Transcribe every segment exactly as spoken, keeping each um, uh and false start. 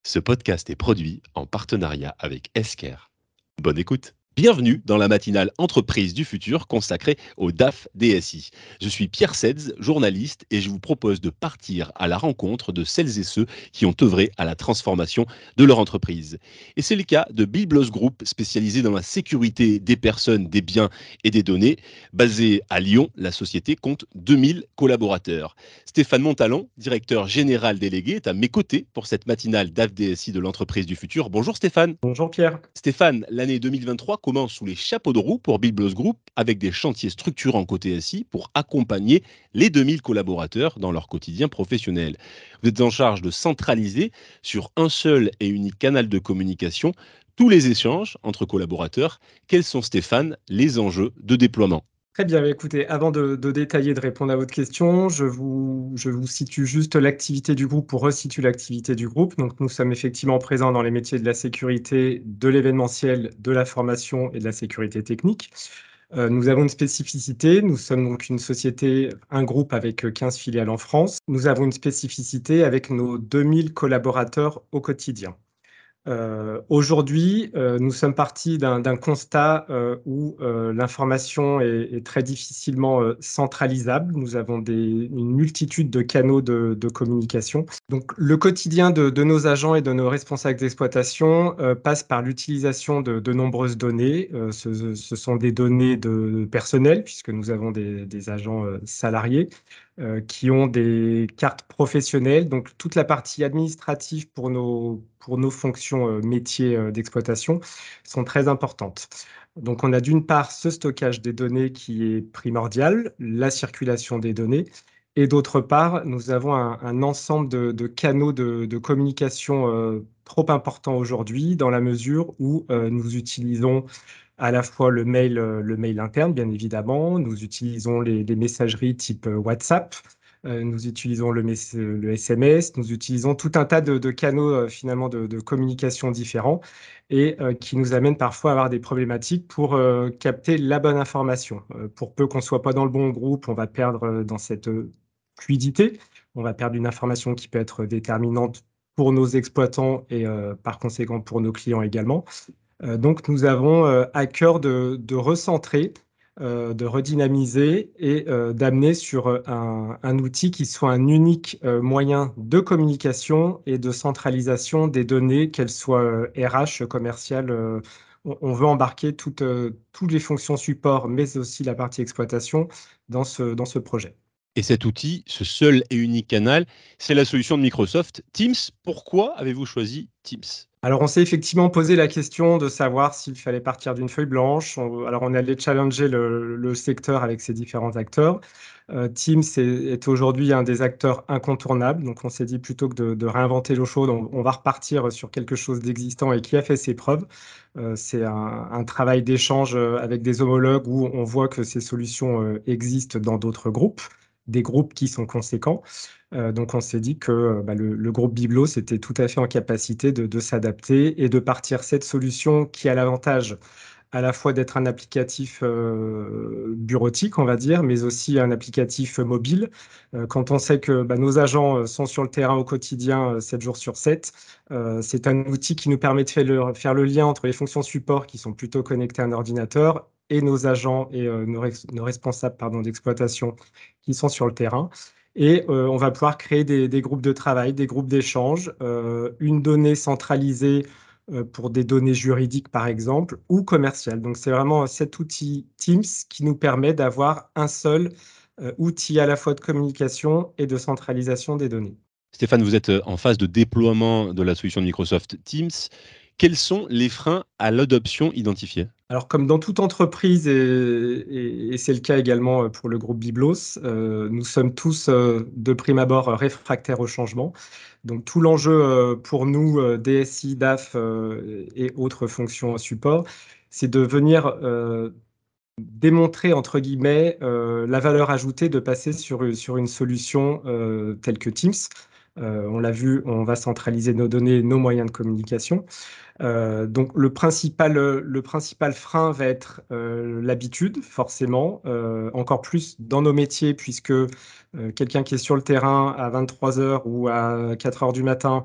Ce podcast est produit en partenariat avec Esker. Bonne écoute. Bienvenue dans la matinale Entreprise du futur consacrée au D A F D S I. Je suis Pierre Sedz, journaliste, et je vous propose de partir à la rencontre de celles et ceux qui ont œuvré à la transformation de leur entreprise. Et c'est le cas de Biblos Group, spécialisé dans la sécurité des personnes, des biens et des données. Basée à Lyon, la société compte deux mille collaborateurs. Stéphane Montalon, directeur général délégué, est à mes côtés pour cette matinale D A F D S I de l'entreprise du futur. Bonjour Stéphane. Bonjour Pierre. Stéphane, l'année deux mille vingt-trois commence sous les chapeaux de roue pour Biblos Group avec des chantiers structurants côté S I pour accompagner les deux mille collaborateurs dans leur quotidien professionnel. Vous êtes en charge de centraliser sur un seul et unique canal de communication tous les échanges entre collaborateurs. Quels sont, Stéphane, les enjeux de déploiement ? Très bien, écoutez, avant de, de détailler, de répondre à votre question, je vous, je vous situe juste l'activité du groupe pour resituer l'activité du groupe. Donc, nous sommes effectivement présents dans les métiers de la sécurité, de l'événementiel, de la formation et de la sécurité technique. Euh, nous avons une spécificité, nous sommes donc une société, un groupe avec quinze filiales en France. Nous avons une spécificité avec nos deux mille collaborateurs au quotidien. Euh, aujourd'hui, euh, nous sommes partis d'un d'un constat euh, où euh, l'information est, est très difficilement euh, centralisable. Nous avons des, une multitude de canaux de, de communication. Donc, le quotidien de, de nos agents et de nos responsables d'exploitation euh, passe par l'utilisation de, de nombreuses données. Euh, ce, ce sont des données de personnel, puisque nous avons des, des agents euh, salariés. Euh, qui ont des cartes professionnelles, donc toute la partie administrative pour nos, pour nos fonctions euh, métiers euh, d'exploitation sont très importantes. Donc on a d'une part ce stockage des données qui est primordial, la circulation des données, et d'autre part, nous avons un, un ensemble de, de canaux de, de communication euh, trop importants aujourd'hui, dans la mesure où euh, nous utilisons à la fois le mail, euh, le mail interne, bien évidemment. Nous utilisons les, les messageries type euh, WhatsApp. Euh, nous utilisons le, mess- le S M S. Nous utilisons tout un tas de, de canaux euh, finalement de, de communication différents et euh, qui nous amènent parfois à avoir des problématiques pour euh, capter la bonne information. Euh, pour peu qu'on soit pas dans le bon groupe, on va perdre euh, dans cette euh, fluidité. On va perdre une information qui peut être déterminante pour nos exploitants et euh, par conséquent pour nos clients également. Euh, donc, nous avons euh, à cœur de, de recentrer, euh, de redynamiser et euh, d'amener sur euh, un, un outil qui soit un unique euh, moyen de communication et de centralisation des données, qu'elles soient euh, R H, commerciales. Euh, on, on veut embarquer toutes, euh, toutes les fonctions support, mais aussi la partie exploitation dans ce, dans ce projet. Et cet outil, ce seul et unique canal, c'est la solution de Microsoft Teams. Pourquoi avez-vous choisi Teams ? Alors, on s'est effectivement posé la question de savoir s'il fallait partir d'une feuille blanche. On- alors, on allait challenger le, le secteur avec ses différents acteurs. Euh, Teams est, est aujourd'hui un des acteurs incontournables. Donc, on s'est dit plutôt que de, de réinventer l'eau chaude, on, on va repartir sur quelque chose d'existant et qui a fait ses preuves. Euh, c'est un, un travail d'échange euh, avec des homologues où on voit que ces solutions euh, existent dans d'autres groupes, des groupes qui sont conséquents. Euh, donc, on s'est dit que euh, bah, le, le groupe Biblos était tout à fait en capacité de, de s'adapter et de partir cette solution qui a l'avantage à la fois d'être un applicatif euh, bureautique, on va dire, mais aussi un applicatif mobile. Euh, quand on sait que bah, nos agents euh, sont sur le terrain au quotidien, euh, sept jours sur sept, euh, c'est un outil qui nous permet de faire le, faire le lien entre les fonctions support qui sont plutôt connectées à un ordinateur et nos agents et euh, nos, res- nos responsables pardon, d'exploitation qui sont sur le terrain. Et euh, on va pouvoir créer des, des groupes de travail, des groupes d'échange, euh, une donnée centralisée euh, pour des données juridiques, par exemple, ou commerciales. Donc, c'est vraiment cet outil Teams qui nous permet d'avoir un seul euh, outil à la fois de communication et de centralisation des données. Stéphane, vous êtes en phase de déploiement de la solution de Microsoft Teams. Quels sont les freins à l'adoption identifiés ? Alors, comme dans toute entreprise, et, et- et c'est le cas également euh, pour le groupe Biblos, euh, nous sommes tous euh, de prime abord euh, réfractaires au changement. Donc, tout l'enjeu euh, pour nous, euh, D S I, D A F euh, et autres fonctions support, c'est de venir euh, démontrer, entre guillemets, euh, la valeur ajoutée de passer sur, sur une solution euh, telle que Teams. Euh, on l'a vu, on va centraliser nos données, nos moyens de communication. Euh, donc le principal, le principal frein va être euh, l'habitude, forcément, euh, encore plus dans nos métiers, puisque euh, quelqu'un qui est sur le terrain à vingt-trois heures ou à quatre heures du matin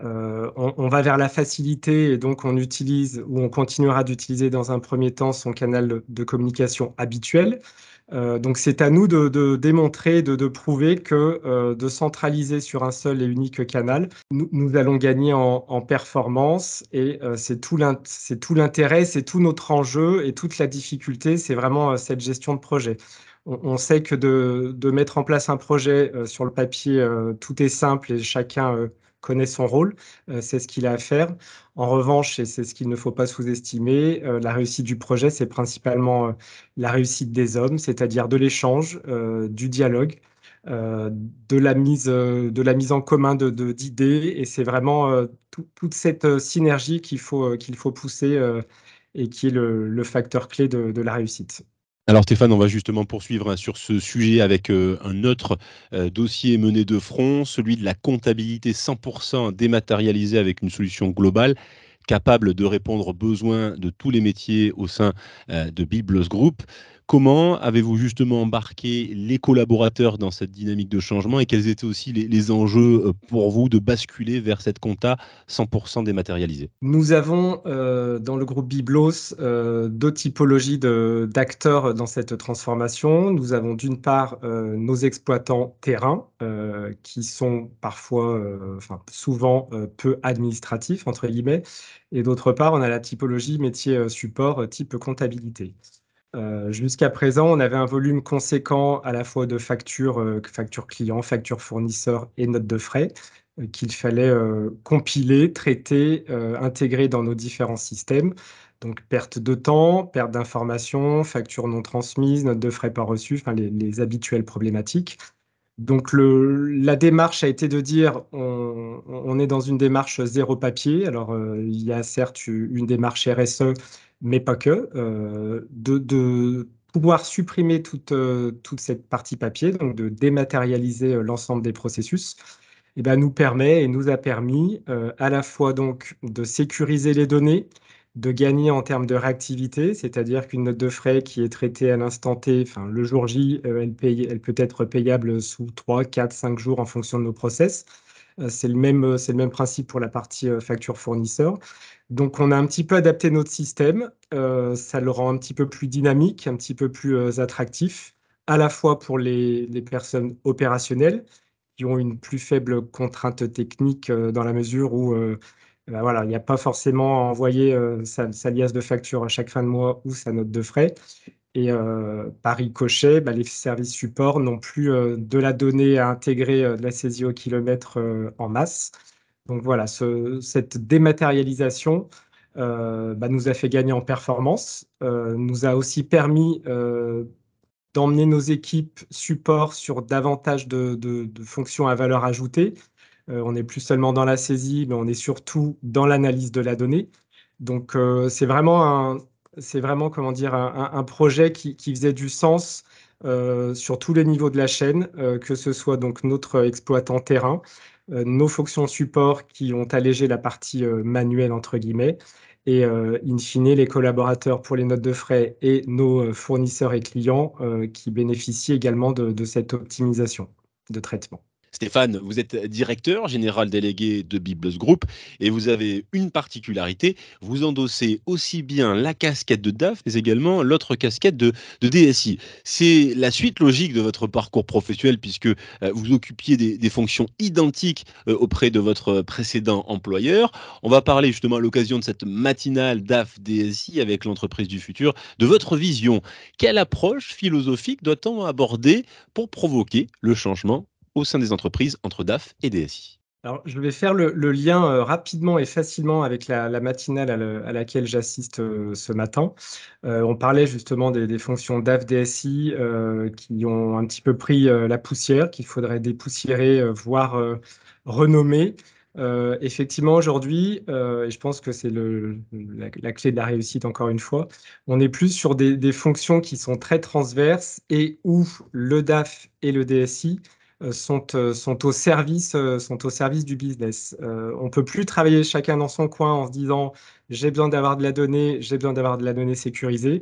Euh, on, on va vers la facilité et donc on utilise ou on continuera d'utiliser dans un premier temps son canal de, de communication habituel. Euh, donc c'est à nous de, de démontrer, de, de prouver que euh, de centraliser sur un seul et unique canal, nous, nous allons gagner en, en performance et euh, c'est tout l'int- c'est tout l'intérêt, c'est tout notre enjeu et toute la difficulté, c'est vraiment euh, cette gestion de projet. On, on sait que de, de mettre en place un projet euh, sur le papier, euh, tout est simple et chacun euh, connaît son rôle, euh, c'est ce qu'il a à faire. En revanche, et c'est ce qu'il ne faut pas sous-estimer, euh, la réussite du projet, c'est principalement euh, la réussite des hommes, c'est-à-dire de l'échange, euh, du dialogue, euh, de la mise, euh, de la mise en commun de, de- d'idées. Et c'est vraiment euh, tout- toute cette euh, synergie qu'il faut, euh, qu'il faut pousser euh, et qui est le, le facteur clé de, de la réussite. Alors Stéphane, on va justement poursuivre hein, sur ce sujet avec euh, un autre euh, dossier mené de front, celui de la comptabilité cent pour cent dématérialisée avec une solution globale capable de répondre aux besoins de tous les métiers au sein euh, de Biblos Group. Comment avez-vous justement embarqué les collaborateurs dans cette dynamique de changement et quels étaient aussi les, les enjeux euh, pour vous de basculer vers cette compta cent pour cent dématérialisée? Nous avons euh, dans le groupe Biblos euh, deux typologies de- d'acteurs dans cette transformation. Nous avons d'une part euh, nos exploitants terrain euh, qui sont parfois, euh, enfin souvent euh, peu administratifs entre guillemets, et d'autre part on a la typologie métier euh, support euh, type comptabilité. Euh, jusqu'à présent, on avait un volume conséquent à la fois de factures, euh, factures clients, factures fournisseurs et notes de frais euh, qu'il fallait euh, compiler, traiter, euh, intégrer dans nos différents systèmes. Donc, perte de temps, perte d'informations, factures non transmises, notes de frais pas reçues, enfin, les, les habituelles problématiques. Donc, le, la démarche a été de dire on, on est dans une démarche zéro papier. Alors, euh, il y a certes une démarche R S E, mais pas que. Euh, de, de pouvoir supprimer toute, euh, toute cette partie papier, donc de dématérialiser euh, l'ensemble des processus, eh ben, nous permet et nous a permis euh, à la fois donc de sécuriser les données, de gagner en termes de réactivité, c'est-à-dire qu'une note de frais qui est traitée à l'instant T, enfin le jour J, euh, elle, paye- elle peut être payable sous trois, quatre, cinq jours en fonction de nos process. Euh, c'est le même, euh, c'est le même principe pour la partie euh, facture fournisseur. Donc on a un petit peu adapté notre système, euh, ça le rend un petit peu plus dynamique, un petit peu plus euh, attractif, à la fois pour les, les personnes opérationnelles qui ont une plus faible contrainte technique euh, dans la mesure où euh, ben voilà, il n'y a pas forcément à envoyer euh, sa, sa liasse de facture à chaque fin de mois ou sa note de frais. Et euh, par ricochet, ben, les services support n'ont plus euh, de la donnée à intégrer, euh, de la saisie au kilomètre euh, en masse. Donc voilà, ce- cette dématérialisation euh, ben, nous a fait gagner en performance, euh, nous a aussi permis euh, d'emmener nos équipes support sur davantage de, de- de fonctions à valeur ajoutée. Euh, on n'est plus seulement dans la saisie, mais on est surtout dans l'analyse de la donnée. Donc, euh, c'est vraiment un, c'est vraiment, comment dire, un, un- un projet qui, qui faisait du sens euh, sur tous les niveaux de la chaîne, euh, que ce soit donc notre exploitant terrain, euh, nos fonctions support qui ont allégé la partie euh, manuelle, entre guillemets, et euh, in fine, les collaborateurs pour les notes de frais et nos euh, fournisseurs et clients euh, qui bénéficient également de de cette optimisation de traitement. Stéphane, vous êtes directeur général délégué de Biblos Group et vous avez une particularité, vous endossez aussi bien la casquette de D A F, mais également l'autre casquette de, de D S I. C'est la suite logique de votre parcours professionnel puisque euh, vous occupiez des, des fonctions identiques euh, auprès de votre précédent employeur. On va parler justement à l'occasion de cette matinale D A F-D S I avec l'entreprise du futur, de votre vision. Quelle approche philosophique doit-on aborder pour provoquer le changement au sein des entreprises entre D A F et D S I? Alors, je vais faire le, le lien euh, rapidement et facilement avec la, la matinale à, le- à laquelle j'assiste euh, ce matin. Euh, on parlait justement des, des fonctions D A F, D S I euh, qui ont un petit peu pris euh, la poussière, qu'il faudrait dépoussiérer, euh, voire euh, renommer. Euh, effectivement, aujourd'hui, euh, et je pense que c'est le, la, la clé de la réussite, encore une fois, on est plus sur des, des fonctions qui sont très transverses et où le D A F et le D S I euh, sont, euh, sont au service, euh, sont au service du business. Euh, on peut plus travailler chacun dans son coin en se disant j'ai besoin d'avoir de la donnée, j'ai besoin d'avoir de la donnée sécurisée.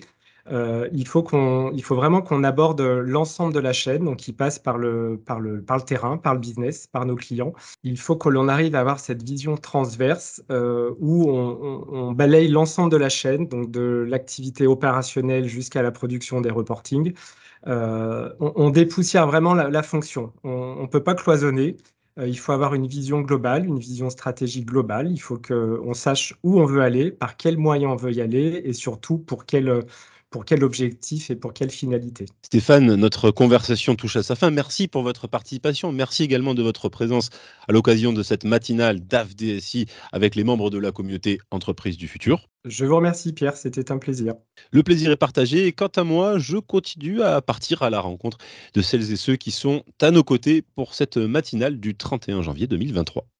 Heu, il faut qu'on il faut vraiment qu'on aborde, heu, l'ensemble de la chaîne, donc qui passe par le par le par le terrain, par le business, par nos clients. Il faut que l'on arrive à avoir cette vision transverse, heu, où on on on balaye l'ensemble de la chaîne, donc de l'activité opérationnelle jusqu'à la production des reportings. Heu, on on dépoussière vraiment la la fonction. On ne peut pas cloisonner, heu, il faut avoir une vision globale, une vision stratégique globale. Il faut qu'on sache où on veut aller, par quels moyens on veut y aller et surtout pour quel, heu, pour quel objectif et pour quelle finalité. Stéphane, notre conversation touche à sa fin. Merci pour votre participation. Merci également de votre présence à l'occasion de cette matinale D A F D S I avec les membres de la communauté Entreprises du futur. Je vous remercie Pierre, c'était un plaisir. Le plaisir est partagé et quant à moi, je continue à partir à la rencontre de celles et ceux qui sont à nos côtés pour cette matinale du trente et un janvier deux mille vingt-trois.